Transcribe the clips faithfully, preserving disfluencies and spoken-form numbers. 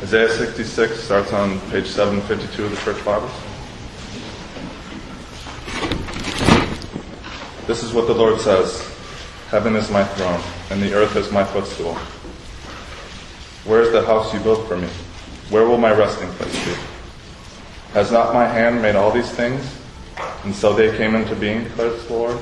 Isaiah sixty-six starts on page seven fifty-two of the Church Bibles. This is what the Lord says: Heaven is my throne, and the earth is my footstool. Where is the house you built for me? Where will my resting place be? Has not my hand made all these things? And so they came into being, declares the Lord.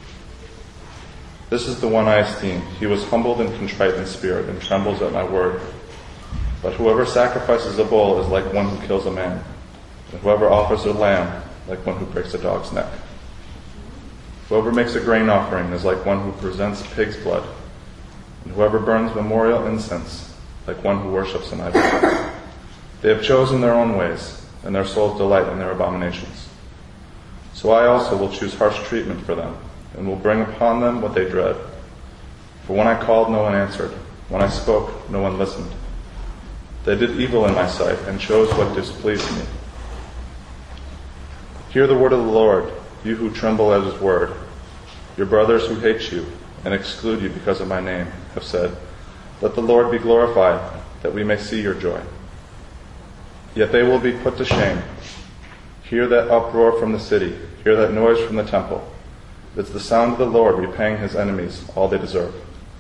This is the one I esteem. He was humbled and contrite in spirit, and trembles at my word. But whoever sacrifices a bull is like one who kills a man, and whoever offers a lamb, like one who breaks a dog's neck. Whoever makes a grain offering is like one who presents pig's blood, and whoever burns memorial incense, like one who worships an idol. They have chosen their own ways, and their souls delight in their abominations. So I also will choose harsh treatment for them, and will bring upon them what they dread. For when I called, no one answered. When I spoke, no one listened. They did evil in my sight, and chose what displeased me. Hear the word of the Lord, you who tremble at his word. Your brothers who hate you and exclude you because of my name have said, let the Lord be glorified, that we may see your joy. Yet they will be put to shame. Hear that uproar from the city. Hear that noise from the temple. It's the sound of the Lord repaying his enemies all they deserve.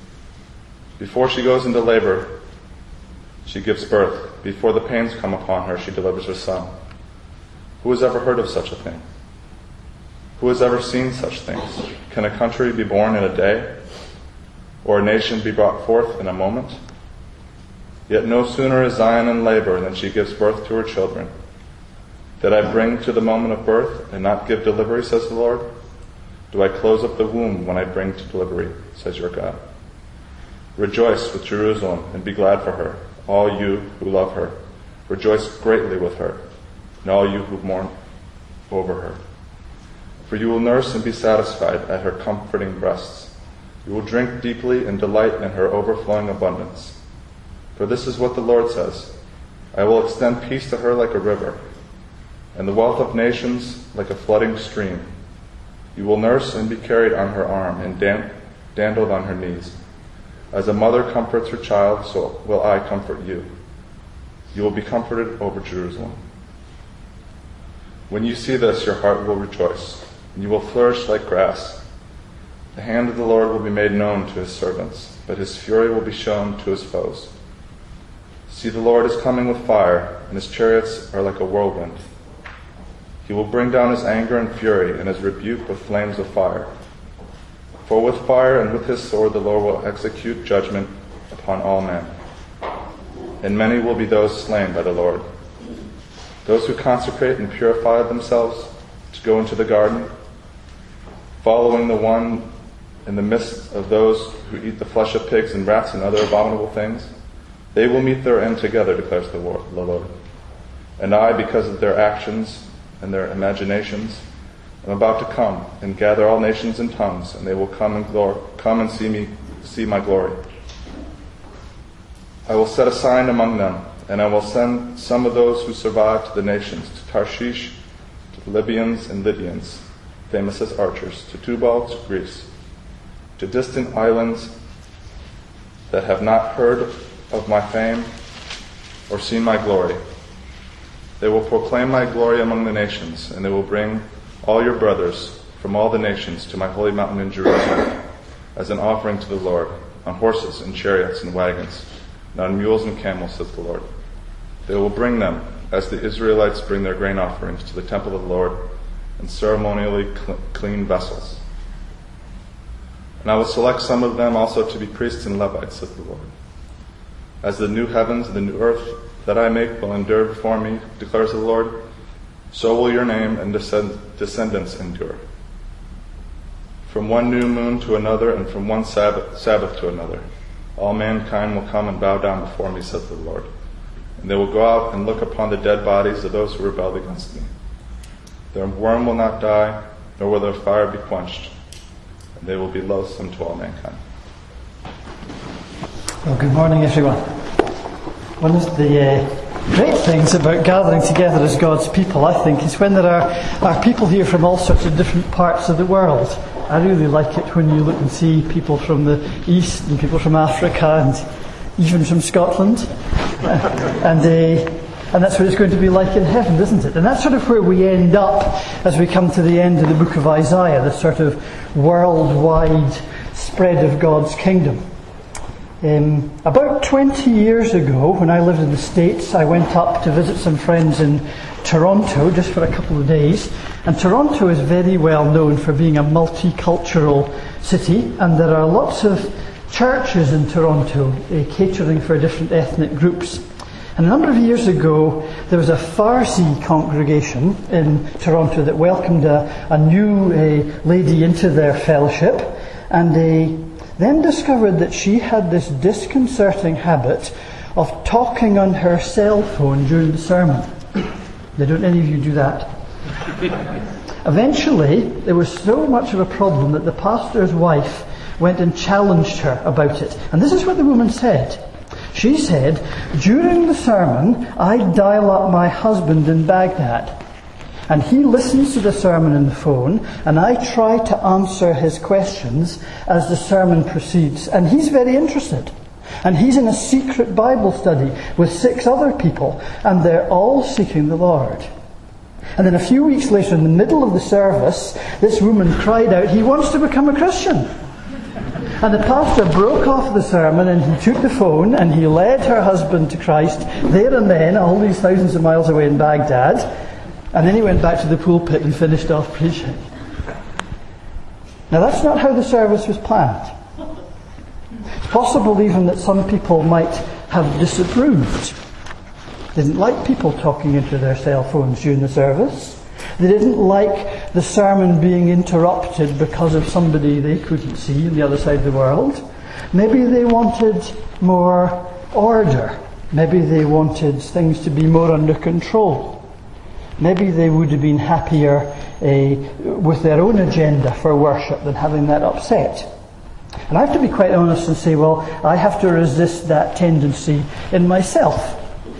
Before she goes into labor, she gives birth. Before the pains come upon her, she delivers her son. Who has ever heard of such a thing? Who has ever seen such things? Can a country be born in a day, or a nation be brought forth in a moment? Yet no sooner is Zion in labor than she gives birth to her children. Did I bring to the moment of birth and not give delivery, says the Lord? Do I close up the womb when I bring to delivery, says your God? Rejoice with Jerusalem and be glad for her, all you who love her. Rejoice greatly with her, and all you who mourn over her. For you will nurse and be satisfied at her comforting breasts. You will drink deeply and delight in her overflowing abundance. For this is what the Lord says: I will extend peace to her like a river, and the wealth of nations like a flooding stream. You will nurse and be carried on her arm, and dan- dandled on her knees. As a mother comforts her child, so will I comfort you. You will be comforted over Jerusalem. When you see this, your heart will rejoice, and you will flourish like grass. The hand of the Lord will be made known to his servants, but his fury will be shown to his foes. See, the Lord is coming with fire, and his chariots are like a whirlwind. He will bring down his anger and fury, and his rebuke with flames of fire. For with fire and with his sword the Lord will execute judgment upon all men. And many will be those slain by the Lord. Those who consecrate and purify themselves to go into the garden, following the one in the midst of those who eat the flesh of pigs and rats and other abominable things, they will meet their end together, declares the Lord. And I, because of their actions and their imaginations, am about to come and gather all nations and tongues, and they will come and glor- come and see me, see my glory. I will set a sign among them, and I will send some of those who survive to the nations, to Tarshish, to the Libyans and Lydians, famous as archers, to Tubal, to Greece, to distant islands that have not heard of my fame or seen my glory. They will proclaim my glory among the nations, and they will bring all your brothers from all the nations to my holy mountain in Jerusalem as an offering to the Lord, on horses and chariots and wagons, and on mules and camels, says the Lord. They will bring them as the Israelites bring their grain offerings to the temple of the Lord in ceremonially clean vessels. And I will select some of them also to be priests and Levites, says the Lord. As the new heavens and the new earth that I make will endure before me, declares the Lord, so will your name and descend- descendants endure. From one new moon to another, and from one Sabbath, Sabbath to another, all mankind will come and bow down before me, says the Lord. And they will go out and look upon the dead bodies of those who rebelled against me. Their worm will not die, nor will their fire be quenched, and they will be loathsome to all mankind. Well, good morning, everyone. One of the uh, great things about gathering together as God's people, I think, is when there are, are people here from all sorts of different parts of the world. I really like it when you look and see people from the East and people from Africa and even from Scotland. and uh, and that's what it's going to be like in heaven, isn't it? And that's sort of where we end up as we come to the end of the book of Isaiah, the sort of worldwide spread of God's kingdom. Um, about twenty years ago, when I lived in the States, I went up to visit some friends in Toronto just for a couple of days. And Toronto is very well known for being a multicultural city, and there are lots of churches in Toronto uh, catering for different ethnic groups. And a number of years ago, there was a Farsi congregation in Toronto that welcomed a, a new uh, lady into their fellowship, and they then discovered that she had this disconcerting habit of talking on her cell phone during the sermon. Now, don't any of you do that? Eventually, there was so much of a problem that the pastor's wife went and challenged her about it. And this is what the woman said. She said, during the sermon, I dial up my husband in Baghdad, and he listens to the sermon on the phone, and I try to answer his questions as the sermon proceeds. And he's very interested. And he's in a secret Bible study with six other people, and they're all seeking the Lord. And then a few weeks later, in the middle of the service, this woman cried out, he wants to become a Christian. And the pastor broke off the sermon, and he took the phone, and he led her husband to Christ there and then, all these thousands of miles away in Baghdad. And then he went back to the pulpit and finished off preaching. Now, that's not how the service was planned. It's possible even that some people might have disapproved. They didn't like people talking into their cell phones during the service. They didn't like the sermon being interrupted because of somebody they couldn't see on the other side of the world. Maybe they wanted more order. Maybe they wanted things to be more under control. Maybe they would have been happier uh, with their own agenda for worship than having that upset. And I have to be quite honest and say, well, I have to resist that tendency in myself.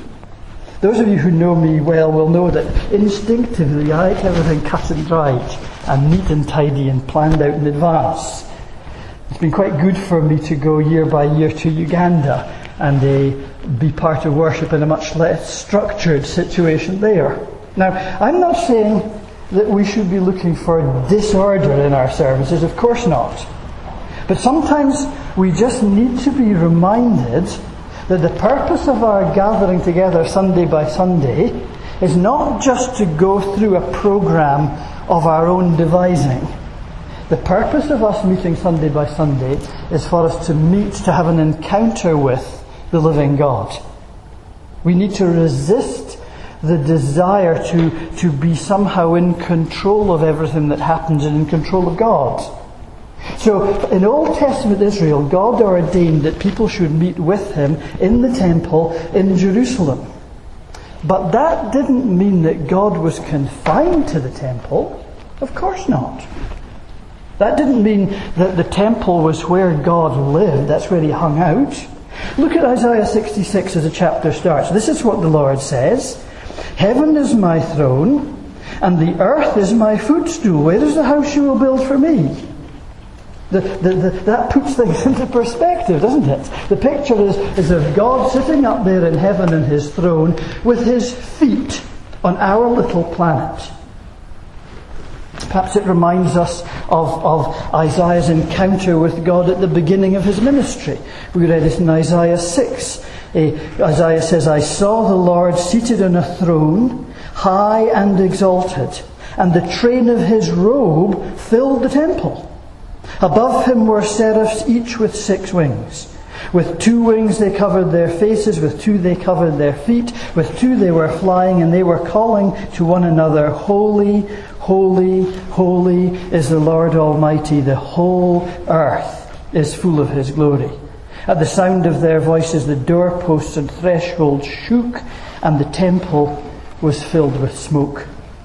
Those of you who know me well will know that instinctively I like everything cut and dried and neat and tidy and planned out in advance. It's been quite good for me to go year by year to Uganda and uh, be part of worship in a much less structured situation there. Now, I'm not saying that we should be looking for disorder in our services, of course not. But sometimes we just need to be reminded that the purpose of our gathering together Sunday by Sunday is not just to go through a program of our own devising. The purpose of us meeting Sunday by Sunday is for us to meet, to have an encounter with the living God. We need to resist the desire to, to be somehow in control of everything that happens and in control of God. So, in Old Testament Israel, God ordained that people should meet with Him in the temple in Jerusalem. But that didn't mean that God was confined to the temple. Of course not. That didn't mean that the temple was where God lived. That's where He hung out. Look at Isaiah sixty-six as the chapter starts. This is what the Lord says. Heaven is my throne, and the earth is my footstool. Where is the house you will build for me? The, the, the, that puts things into perspective, doesn't it? The picture is, is of God sitting up there in heaven in His throne with His feet on our little planet. Perhaps it reminds us of, of Isaiah's encounter with God at the beginning of his ministry. We read it in Isaiah six. Uh, Isaiah says, I saw the Lord seated on a throne, high and exalted, and the train of His robe filled the temple. Above Him were seraphs, each with six wings. With two wings they covered their faces, with two they covered their feet, with two they were flying, and they were calling to one another, Holy, holy, holy is the Lord Almighty. The whole earth is full of His glory. At the sound of their voices the doorposts and thresholds shook, and the temple was filled with smoke.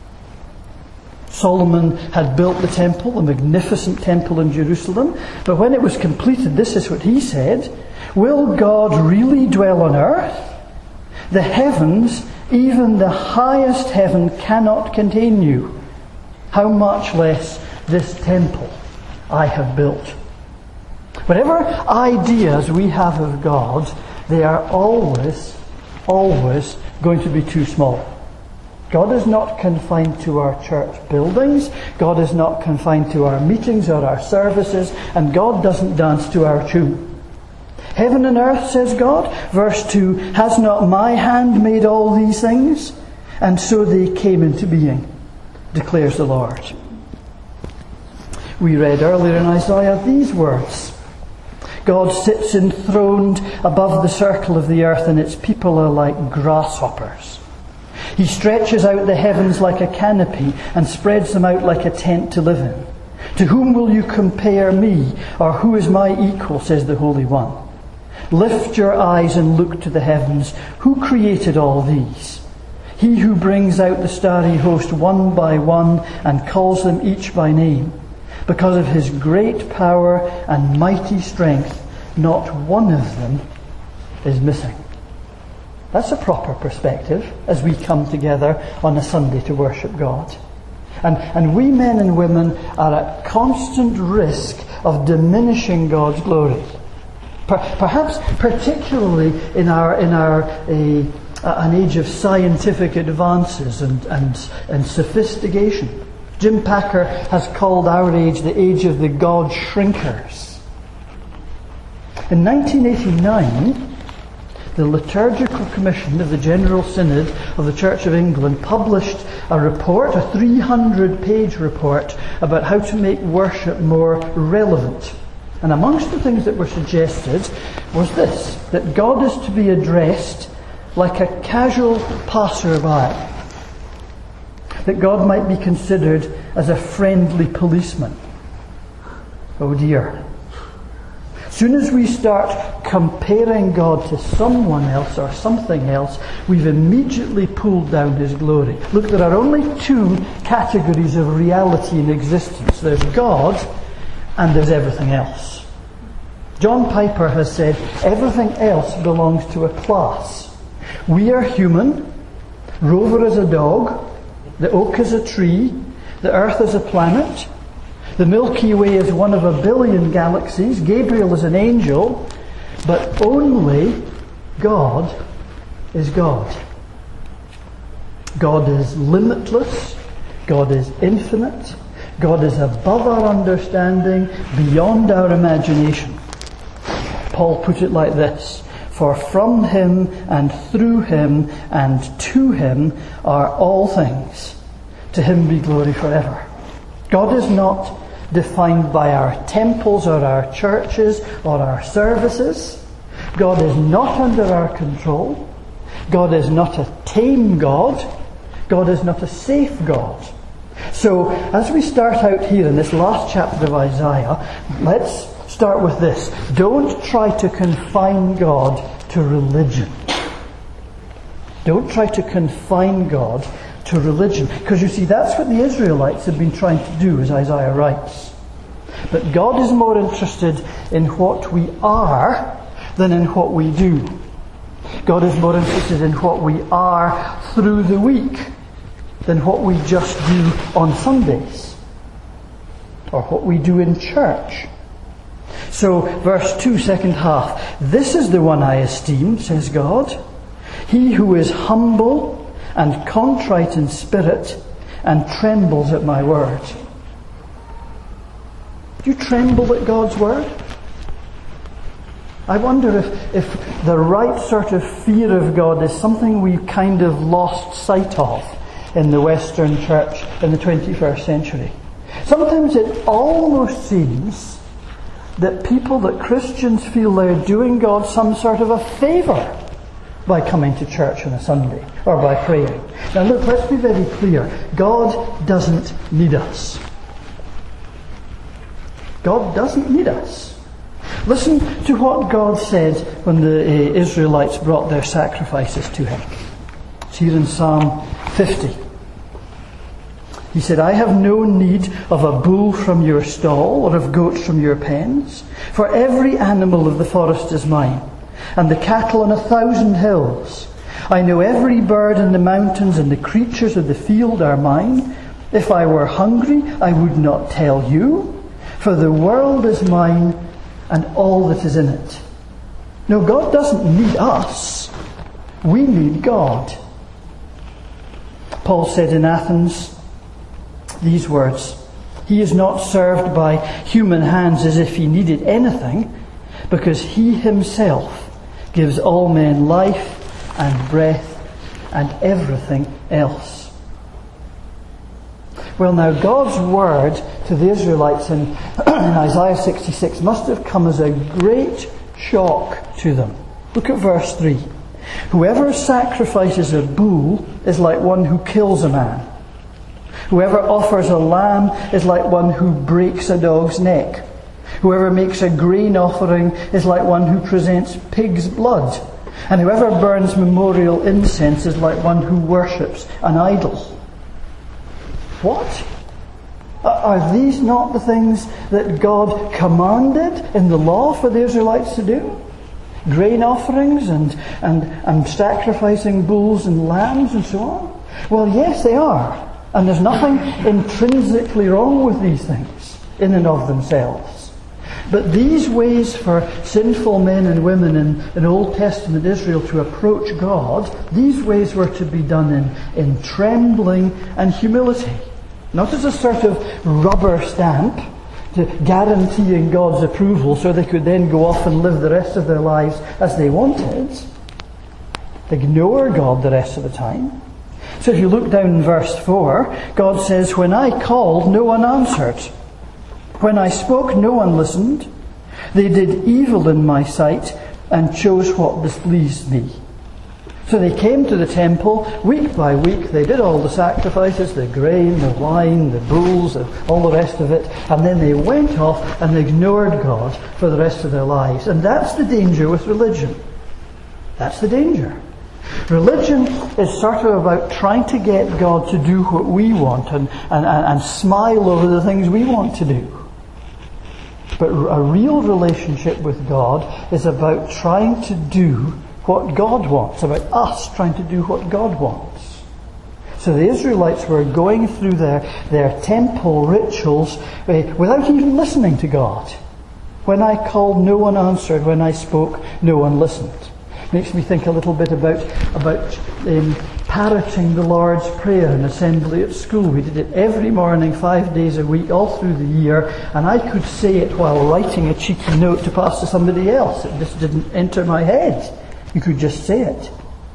Solomon had built the temple, a magnificent temple in Jerusalem. But when it was completed, this is what he said, will God really dwell on earth? The heavens, even the highest heaven, cannot contain you. How much less this temple I have built. Whatever ideas we have of God, they are always, always going to be too small. God is not confined to our church buildings. God is not confined to our meetings or our services. And God doesn't dance to our tune. Heaven and earth, says God. Verse two, has not my hand made all these things? And so they came into being, declares the Lord. We read earlier in Isaiah these words. God sits enthroned above the circle of the earth, and its people are like grasshoppers. He stretches out the heavens like a canopy and spreads them out like a tent to live in. To whom will you compare me, or who is my equal, says the Holy One. Lift your eyes and look to the heavens. Who created all these? He who brings out the starry host one by one and calls them each by name. Because of his great power and mighty strength, not one of them is missing. That's a proper perspective as we come together on a Sunday to worship God. And, and we men and women are at constant risk of diminishing God's glory. Per, perhaps particularly in our in our a, an age of scientific advances and, and, and sophistication. Jim Packer has called our age the age of the God shrinkers. In nineteen eighty-nine, the Liturgical Commission of the General Synod of the Church of England published a report, a three hundred page report, about how to make worship more relevant. And amongst the things that were suggested was this, that God is to be addressed like a casual passerby. That God might be considered as a friendly policeman. Oh dear. As soon as we start comparing God to someone else or something else, we've immediately pulled down his glory. Look, there are only two categories of reality in existence. There's God and there's everything else. John Piper has said everything else belongs to a class. We are human, Rover is a dog, the oak is a tree, the earth is a planet, the Milky Way is one of a billion galaxies, Gabriel is an angel, but only God is God. God is limitless, God is infinite, God is above our understanding, beyond our imagination. Paul put it like this, for from him and through him and to him are all things. To him be glory forever. God is not defined by our temples or our churches or our services. God is not under our control. God is not a tame God. God is not a safe God. So, as we start out here in this last chapter of Isaiah, let's start with this. Don't try to confine God to religion. Don't try to confine God to religion. Because you see, that's what the Israelites have been trying to do, as Isaiah writes. But God is more interested in what we are than in what we do. God is more interested in what we are through the week than what we just do on Sundays or what we do in church. So, verse two, second half. This is the one I esteem, says God. He who is humble and contrite in spirit and trembles at my word. Do you tremble at God's word? I wonder if, if the right sort of fear of God is something we've kind of lost sight of in the Western church in the twenty-first century. Sometimes it almost seems that people, that Christians feel they're doing God some sort of a favour by coming to church on a Sunday or by praying. Now look, let's be very clear. God doesn't need us. God doesn't need us. Listen to what God said when the uh, Israelites brought their sacrifices to him. It's here in Psalm fifty. He said, I have no need of a bull from your stall or of goats from your pens, for every animal of the forest is mine, and the cattle on a thousand hills. I know every bird in the mountains, and the creatures of the field are mine. If I were hungry, I would not tell you, for the world is mine and all that is in it. No, God doesn't need us. We need God. Paul said in Athens these words, "He is not served by human hands as if he needed anything, because he himself gives all men life and breath and everything else." Well, now, God's word to the Israelites in, in Isaiah sixty-six must have come as a great shock to them. Look at verse three. "Whoever sacrifices a bull is like one who kills a man. Whoever offers a lamb is like one who breaks a dog's neck. Whoever makes a grain offering is like one who presents pig's blood. And whoever burns memorial incense is like one who worships an idol." What? Are these not the things that God commanded in the law for the Israelites to do? Grain offerings and, and, and sacrificing bulls and lambs and so on? Well, yes, they are. And there's nothing intrinsically wrong with these things in and of themselves. But these ways for sinful men and women in, in Old Testament Israel to approach God, these ways were to be done in, in trembling and humility. Not as a sort of rubber stamp to guaranteeing God's approval so they could then go off and live the rest of their lives as they wanted. Ignore God the rest of the time. So if you look down in verse four, God says, "When I called, no one answered. When I spoke, no one listened. They did evil in my sight and chose what displeased me." So they came to the temple week by week. They did all the sacrifices, the grain, the wine, the bulls, all the rest of it. And then they went off and ignored God for the rest of their lives. And that's the danger with religion. That's the danger. Religion is sort of about trying to get God to do what we want and, and, and smile over the things we want to do. But a real relationship with God is about trying to do what God wants, about us trying to do what God wants. So the Israelites were going through their, their temple rituals uh, without even listening to God. When I called, no one answered. When I spoke, no one listened. Makes me think a little bit about, about um, parroting the Lord's Prayer in assembly at school. We did it every morning, five days a week, all through the year, and I could say it while writing a cheeky note to pass to somebody else. It just didn't enter my head. You could just say it.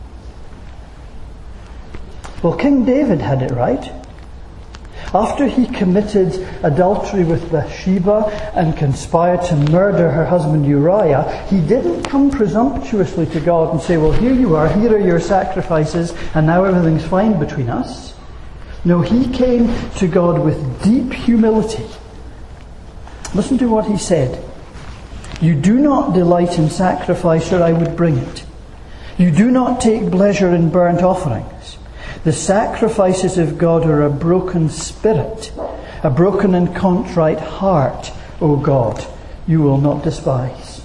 Well, King David had it right. After he committed adultery with Bathsheba and conspired to murder her husband Uriah, he didn't come presumptuously to God and say, "Well, here you are, here are your sacrifices, and now everything's fine between us." No, he came to God with deep humility. Listen to what he said. "You do not delight in sacrifice, or I would bring it. You do not take pleasure in burnt offerings. The sacrifices of God are a broken spirit, a broken and contrite heart, O God, you will not despise."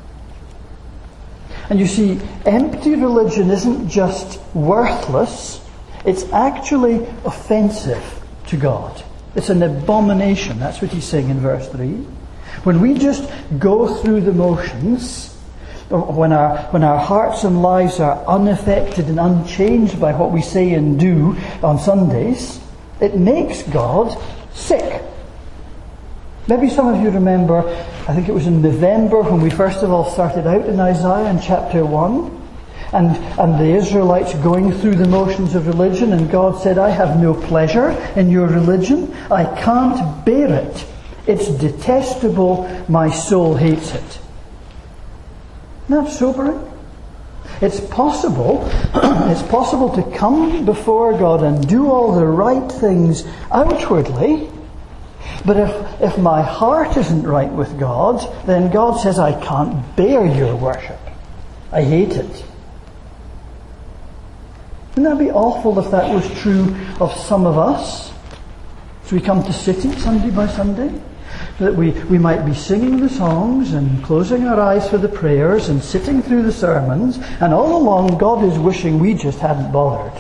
And you see, empty religion isn't just worthless, it's actually offensive to God. It's an abomination. That's what he's saying in verse three. When we just go through the motions, when our, when our hearts and lives are unaffected and unchanged by what we say and do on Sundays, it makes God sick. Maybe some of you remember, I think it was in November when we first of all started out in Isaiah in chapter one, and, and the Israelites going through the motions of religion, and God said, "I have no pleasure in your religion. I can't bear it. It's detestable. My soul hates it." Isn't that sobering? It's possible, it's possible to come before God and do all the right things outwardly, but if, if my heart isn't right with God, then God says, "I can't bear your worship. I hate it." Wouldn't that be awful if that was true of some of us? So we come to sitting Sunday by Sunday, that we, we might be singing the songs and closing our eyes for the prayers and sitting through the sermons, and all along God is wishing we just hadn't bothered.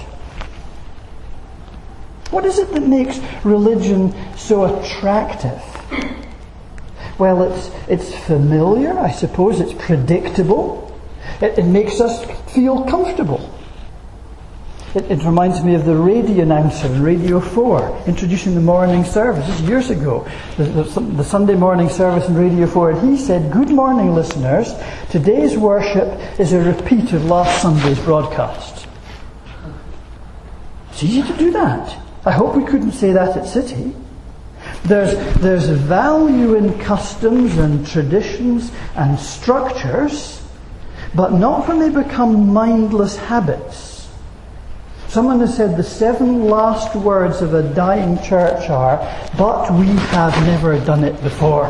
What is it that makes religion so attractive? Well, it's, it's familiar, I suppose. It's predictable. It, it makes us feel comfortable. It, it reminds me of the radio announcer in Radio four introducing the morning service. This is years ago. The, the, the Sunday morning service in Radio four. And he said, "Good morning, listeners. Today's worship is a repeat of last Sunday's broadcast." It's easy to do that. I hope we couldn't say that at City. There's, there's value in customs and traditions and structures, but not when they become mindless habits. Someone has said the seven last words of a dying church are, "But we have never done it before."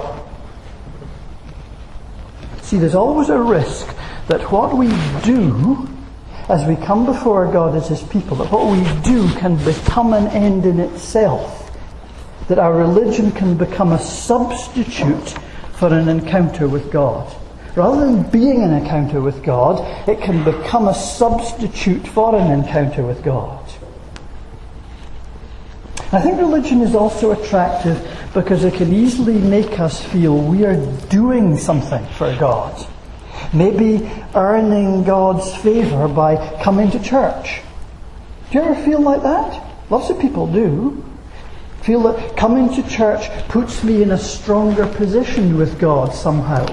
See, there's always a risk that what we do as we come before God as His people, that what we do can become an end in itself. That our religion can become a substitute for an encounter with God. Rather than being an encounter with God, it can become a substitute for an encounter with God. I think religion is also attractive because it can easily make us feel we are doing something for God. Maybe earning God's favour by coming to church. Do you ever feel like that? Lots of people do. Feel that coming to church puts me in a stronger position with God somehow.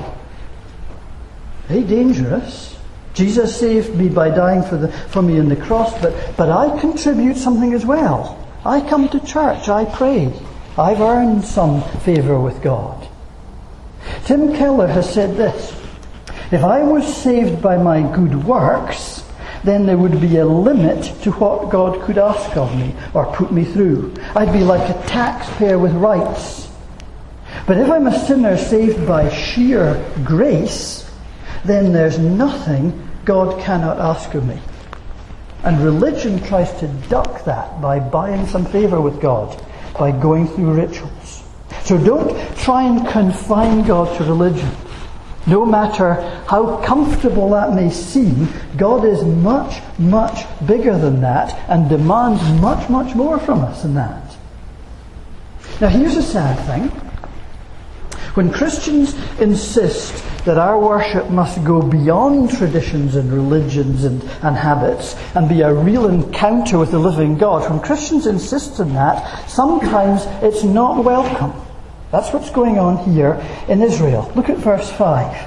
Very dangerous. Jesus saved me by dying for, the, for me on the cross, but, but I contribute something as well. I come to church, I pray. I've earned some favour with God. Tim Keller has said this: "If I was saved by my good works, then there would be a limit to what God could ask of me or put me through. I'd be like a taxpayer with rights. But if I'm a sinner saved by sheer grace, then there's nothing God cannot ask of me." And religion tries to duck that by buying some favour with God, by going through rituals. So don't try and confine God to religion. No matter how comfortable that may seem, God is much, much bigger than that and demands much, much more from us than that. Now here's a sad thing. When Christians insist that our worship must go beyond traditions and religions and, and habits and be a real encounter with the living God, when Christians insist on that, sometimes it's not welcome. That's what's going on here in Israel. Look at verse five.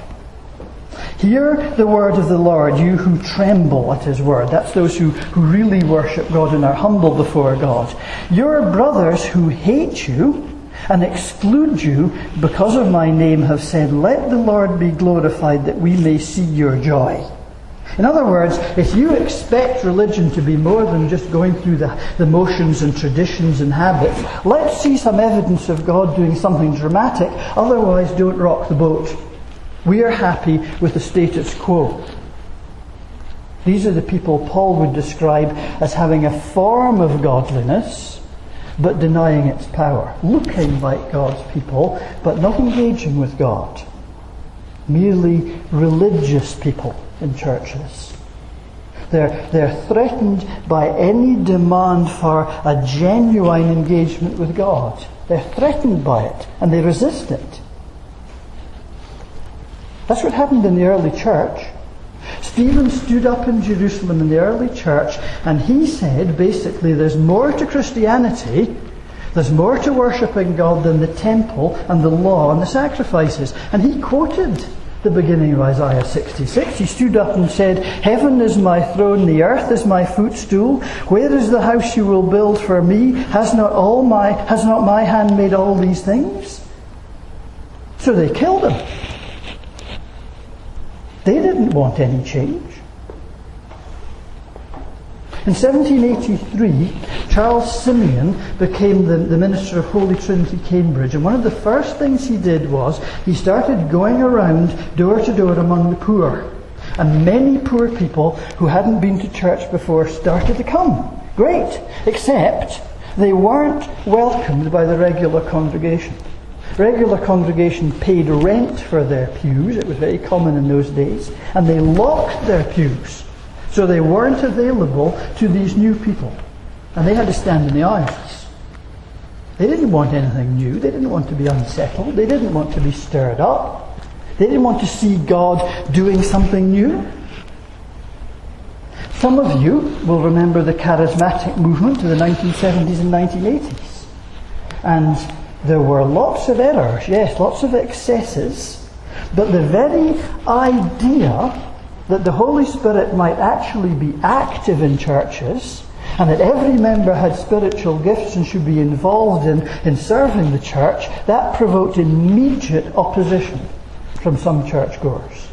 "Hear the word of the Lord, you who tremble at His word." That's those who, who really worship God and are humble before God. "Your brothers who hate you and exclude you because of my name have said, 'Let the Lord be glorified that we may see your joy.'" In other words, if you expect religion to be more than just going through the, the motions and traditions and habits, let's see some evidence of God doing something dramatic. Otherwise, don't rock the boat. We are happy with the status quo. These are the people Paul would describe as having a form of godliness, but denying its power. Looking like God's people, but not engaging with God. Merely religious people in churches. They're, they're threatened by any demand for a genuine engagement with God. They're threatened by it, and they resist it. That's what happened in the early church. Stephen stood up in Jerusalem in the early church, and he said, basically, there's more to Christianity, there's more to worshipping God than the temple and the law and the sacrifices. And he quoted the beginning of Isaiah sixty-six. He stood up and said, "Heaven is my throne, the earth is my footstool. Where is the house you will build for me? Has not all my has not my hand made all these things?" So they killed him. They didn't want any change. In seventeen eighty-three, Charles Simeon became the, the minister of Holy Trinity, Cambridge, and one of the first things he did was he started going around door to door among the poor. And many poor people who hadn't been to church before started to come. Great, except they weren't welcomed by the regular congregation. Regular congregation paid rent for their pews. It was very common in those days. And they locked their pews. So they weren't available to these new people. And they had to stand in the aisles. They didn't want anything new. They didn't want to be unsettled. They didn't want to be stirred up. They didn't want to see God doing something new. Some of you will remember the charismatic movement of the nineteen seventies and nineteen eighties. And there were lots of errors, yes, lots of excesses, but the very idea that the Holy Spirit might actually be active in churches, and that every member had spiritual gifts and should be involved in, in serving the church, that provoked immediate opposition from some churchgoers.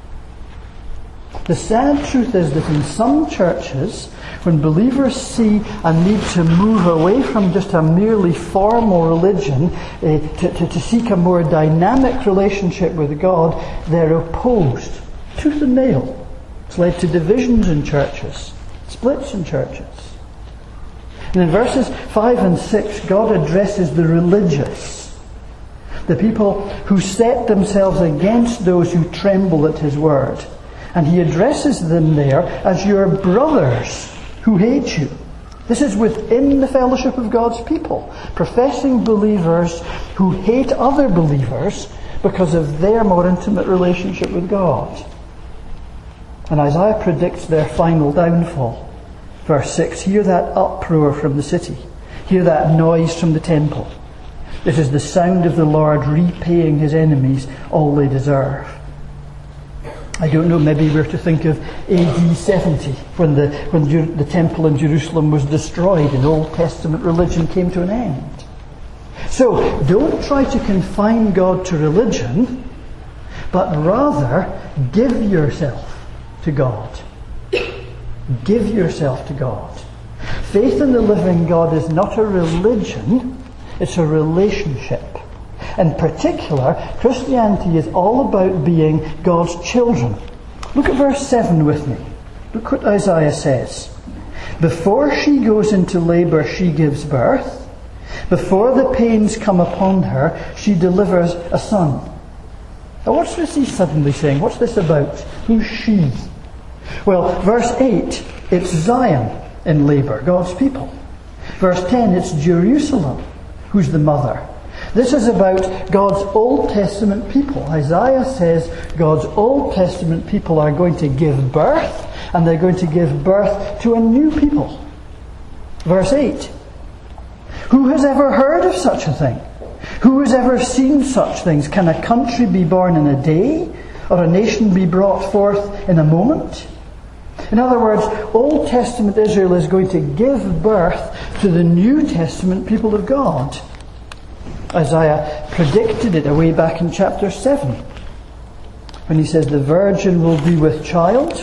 The sad truth is that in some churches, when believers see a need to move away from just a merely formal religion uh, to, to, to seek a more dynamic relationship with God, they're opposed tooth and nail. It's led to divisions in churches, splits in churches. And in verses five and six, God addresses the religious, the people who set themselves against those who tremble at His word. And He addresses them there as your brothers who hate you. This is within the fellowship of God's people, professing believers who hate other believers because of their more intimate relationship with God. And Isaiah predicts their final downfall. Verse six, hear that uproar from the city. Hear that noise from the temple. It is the sound of the Lord repaying His enemies all they deserve. I don't know, maybe we're to think of A D seventy, when the when the temple in Jerusalem was destroyed and Old Testament religion came to an end. So, don't try to confine God to religion, but rather give yourself to God. Give yourself to God. Faith in the living God is not a religion, it's a relationship. In particular, Christianity is all about being God's children. Look at verse seven with me. Look what Isaiah says. Before she goes into labour, she gives birth. Before the pains come upon her, she delivers a son. Now what's this he's suddenly saying? What's this about? Who's she? Well, verse eight, it's Zion in labour, God's people. Verse ten, it's Jerusalem who's the mother. This is about God's Old Testament people. Isaiah says God's Old Testament people are going to give birth, and they're going to give birth to a new people. Verse eight. Who has ever heard of such a thing? Who has ever seen such things? Can a country be born in a day, or a nation be brought forth in a moment? In other words, Old Testament Israel is going to give birth to the New Testament people of God. Isaiah predicted it away back in chapter seven, when he says, the virgin will be with child,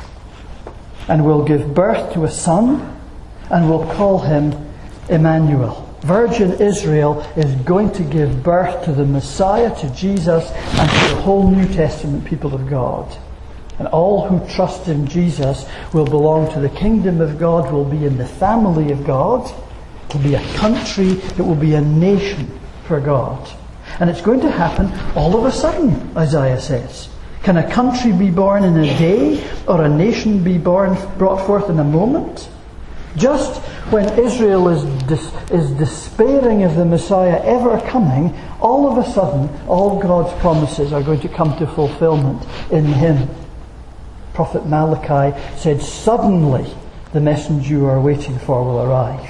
and will give birth to a son, and will call him Emmanuel. Virgin Israel is going to give birth to the Messiah, to Jesus, and to the whole New Testament people of God. And all who trust in Jesus will belong to the kingdom of God, will be in the family of God. It will be a country, it will be a nation for God. And it's going to happen all of a sudden, Isaiah says. Can a country be born in a day, or a nation be born, brought forth in a moment? Just when Israel is dis- is despairing of the Messiah ever coming, all of a sudden, all God's promises are going to come to fulfillment in Him. Prophet Malachi said, suddenly the messenger you are waiting for will arrive.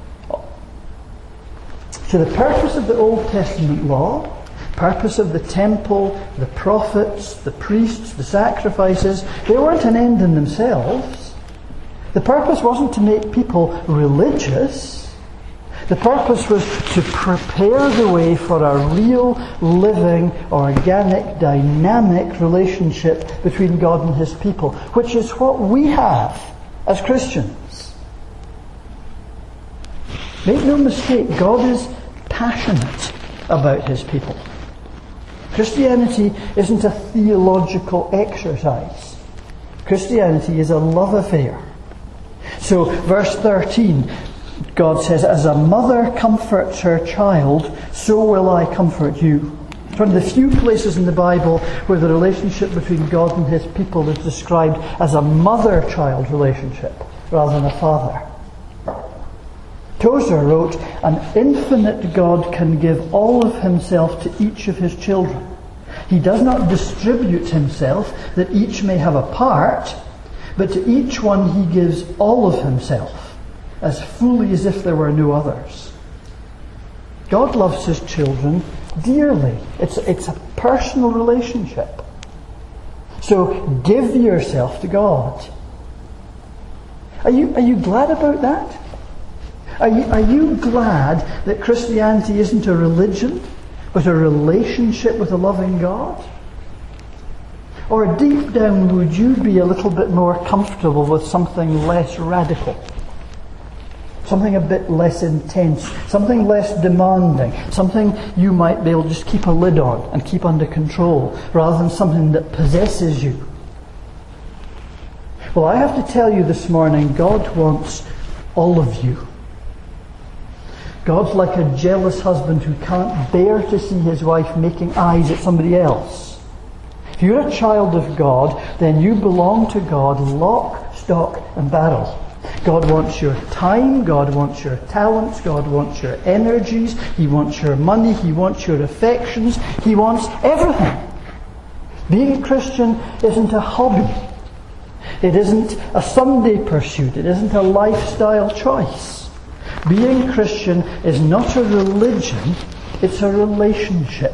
So the purpose of the Old Testament law, purpose of the temple, the prophets, the priests, the sacrifices, they weren't an end in themselves. The purpose wasn't to make people religious. The purpose was to prepare the way for a real, living, organic, dynamic relationship between God and His people, which is what we have as Christians. Make no mistake, God is passionate about His people. Christianity isn't a theological exercise. Christianity is a love affair. So, verse thirteen, God says, as a mother comforts her child, so will I comfort you. It's one of the few places in the Bible where the relationship between God and His people is described as a mother-child relationship rather than a father. Tozer wrote, an infinite God can give all of Himself to each of His children. He does not distribute Himself that each may have a part, But to each one he gives all of himself, as fully as if there were no others. God loves his children dearly. It's, it's a personal relationship. So give yourself to God. Are you, are you glad about that? Are you, are you glad that Christianity isn't a religion, but a relationship with a loving God? Or deep down, would you be a little bit more comfortable with something less radical? Something a bit less intense, something less demanding, something you might be able to just keep a lid on and keep under control, rather than something that possesses you. Well, I have to tell you this morning, God wants all of you. God's like a jealous husband who can't bear to see his wife making eyes at somebody else. If you're a child of God, then you belong to God lock, stock and barrel. God wants your time, God wants your talents, God wants your energies, He wants your money, He wants your affections, He wants everything. Being a Christian isn't a hobby. It isn't a Sunday pursuit. It isn't a lifestyle choice. Being Christian is not a religion, it's a relationship.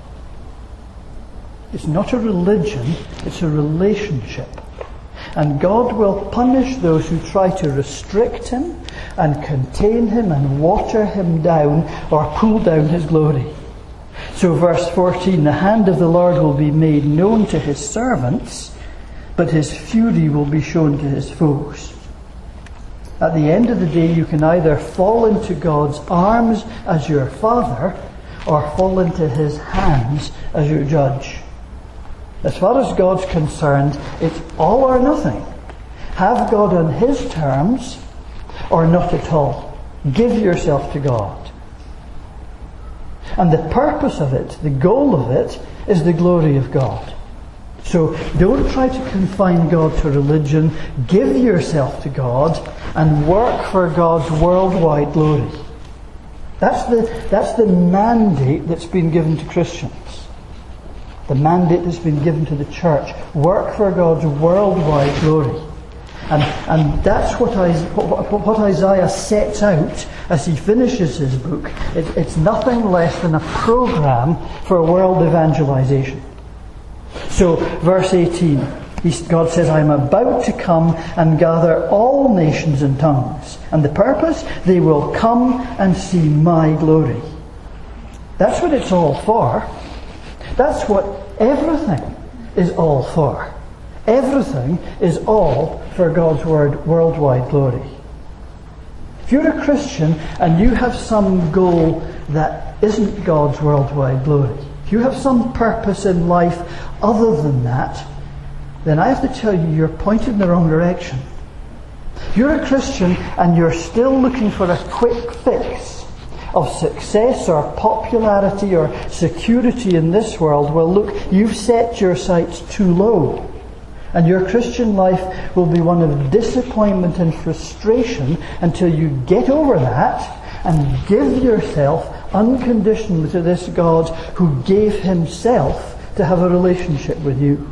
It's not a religion, it's a relationship. And God will punish those who try to restrict him and contain him and water him down or pull down his glory. So verse fourteen, the hand of the Lord will be made known to his servants, but his fury will be shown to his foes. At the end of the day, you can either fall into God's arms as your father or fall into his hands as your judge. As far as God's concerned, it's all or nothing. Have God on his terms or not at all. Give yourself to God. And the purpose of it, the goal of it, is the glory of God. So don't try to confine God to religion. Give yourself to God and work for God's worldwide glory. That's the, that's the mandate that's been given to Christians. The mandate that's been given to the church. Work for God's worldwide glory. And, and that's what, I, what, what Isaiah sets out as he finishes his book. It, it's nothing less than a program for world evangelization. So, verse eighteen, God says, I am about to come and gather all nations and tongues. And the purpose? They will come and see my glory. That's what it's all for. That's what everything is all for. Everything is all for God's word, worldwide glory. If you're a Christian and you have some goal that isn't God's worldwide glory, if you have some purpose in life other than that, then I have to tell you, you're pointed in the wrong direction. If you're a Christian and you're still looking for a quick fix of success or popularity or security in this world, well look, you've set your sights too low. And your Christian life will be one of disappointment and frustration until you get over that and give yourself unconditionally to this God who gave himself to have a relationship with you.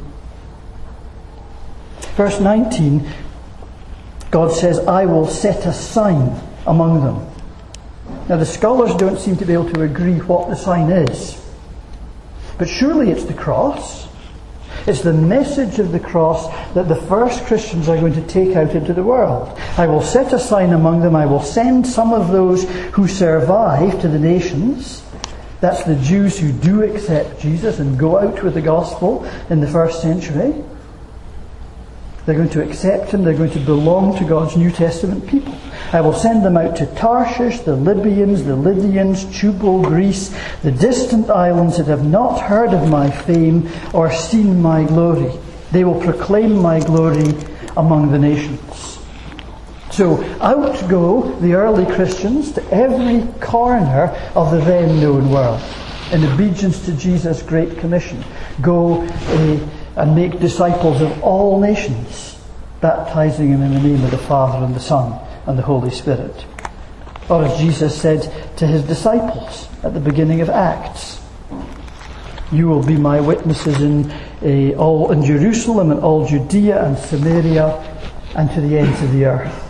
Verse nineteen, God says, I will set a sign among them. Now the scholars don't seem to be able to agree what the sign is. But surely it's the cross. It's the message of the cross that the first Christians are going to take out into the world. I will set a sign among them. I will send some of those who survive to the nations. That's the Jews who do accept Jesus and go out with the gospel in the first century. They're going to accept him. They're going to belong to God's New Testament people. I will send them out to Tarshish, the Libyans, the Lydians, Tubal, Greece, the distant islands that have not heard of my fame or seen my glory. They will proclaim my glory among the nations. So out go the early Christians to every corner of the then known world in obedience to Jesus' Great Commission. Go uh, and make disciples of all nations, baptizing them in the name of the Father and the Son and the Holy Spirit. Or as Jesus said to his disciples at the beginning of Acts, you will be my witnesses in uh, all in Jerusalem and all Judea and Samaria and to the ends of the earth.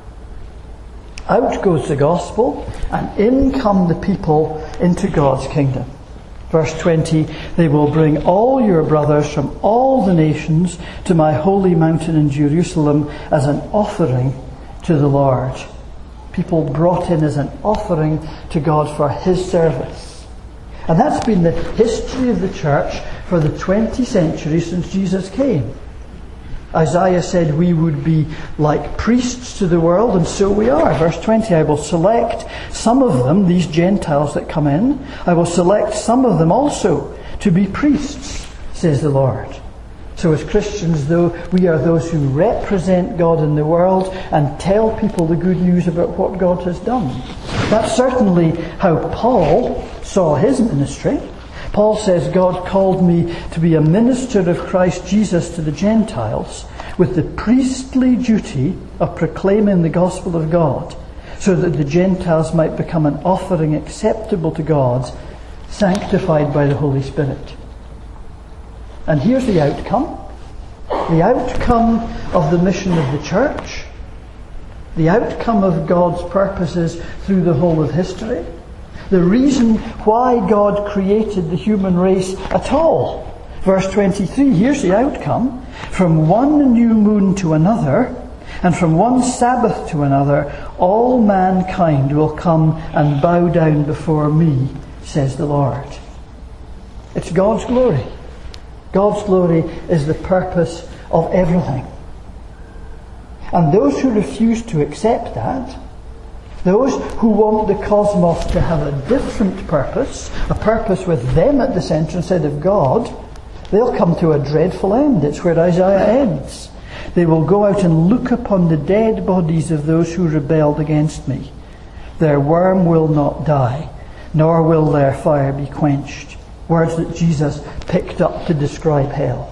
Out goes the gospel, and in come the people into God's kingdom. Verse twenty, they will bring all your brothers from all the nations to my holy mountain in Jerusalem as an offering to the Lord. People brought in as an offering to God for His service. And that's been the history of the church for the twenty centuries since Jesus came. Isaiah said we would be like priests to the world, and so we are. Verse twenty, I will select some of them, these Gentiles that come in, I will select some of them also to be priests, says the Lord. So as Christians, though, we are those who represent God in the world and tell people the good news about what God has done. That's certainly how Paul saw his ministry. Paul says, God called me to be a minister of Christ Jesus to the Gentiles with the priestly duty of proclaiming the gospel of God, so that the Gentiles might become an offering acceptable to God, sanctified by the Holy Spirit. And here's the outcome. The outcome of the mission of the church, the outcome of God's purposes through the whole of history, the reason why God created the human race at all. Verse twenty-three, here's the outcome. From one new moon to another, and from one Sabbath to another, all mankind will come and bow down before me, says the Lord. It's God's glory. God's glory is the purpose of everything. And those who refuse to accept that, those who want the cosmos to have a different purpose, a purpose with them at the centre instead of God, they'll come to a dreadful end. It's where Isaiah ends. They will go out and look upon the dead bodies of those who rebelled against me. Their worm will not die, nor will their fire be quenched. Words that Jesus picked up to describe hell.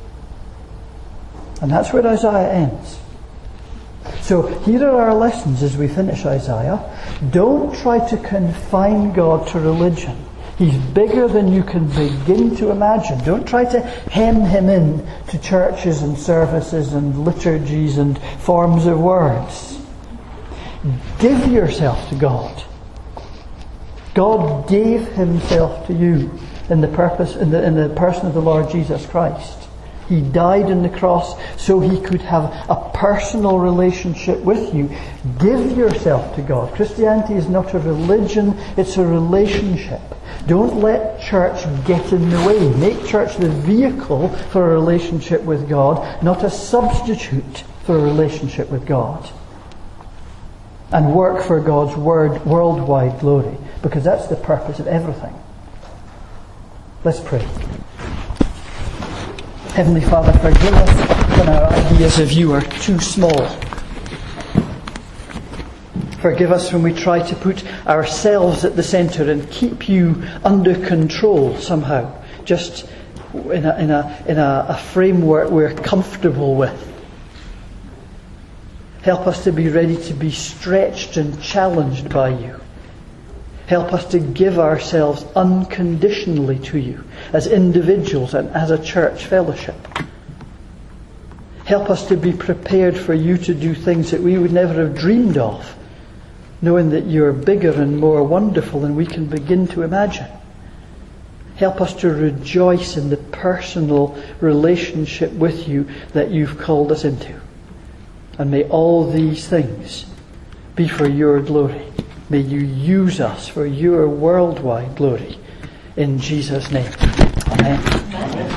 And that's where Isaiah ends. So here are our lessons as we finish Isaiah. Don't try to confine God to religion. He's bigger than you can begin to imagine. Don't try to hem him in to churches and services and liturgies and forms of words. Give yourself to God. God gave himself to you in the purpose, in the, in the person of the Lord Jesus Christ. He died on the cross so he could have a personal relationship with you. Give yourself to God. Christianity is not a religion, it's a relationship. Don't let church get in the way. Make church the vehicle for a relationship with God, not a substitute for a relationship with God. And work for God's word, worldwide glory, because that's the purpose of everything. Let's pray. Heavenly Father, forgive us when our ideas of you are too small. Forgive us when we try to put ourselves at the centre and keep you under control somehow, just in a, in a, in a, a framework we're comfortable with. Help us to be ready to be stretched and challenged by you. Help us to give ourselves unconditionally to you as individuals and as a church fellowship. Help us to be prepared for you to do things that we would never have dreamed of, knowing that you're bigger and more wonderful than we can begin to imagine. Help us to rejoice in the personal relationship with you that you've called us into. And may all these things be for your glory. May you use us for your worldwide glory. In Jesus' name. Amen.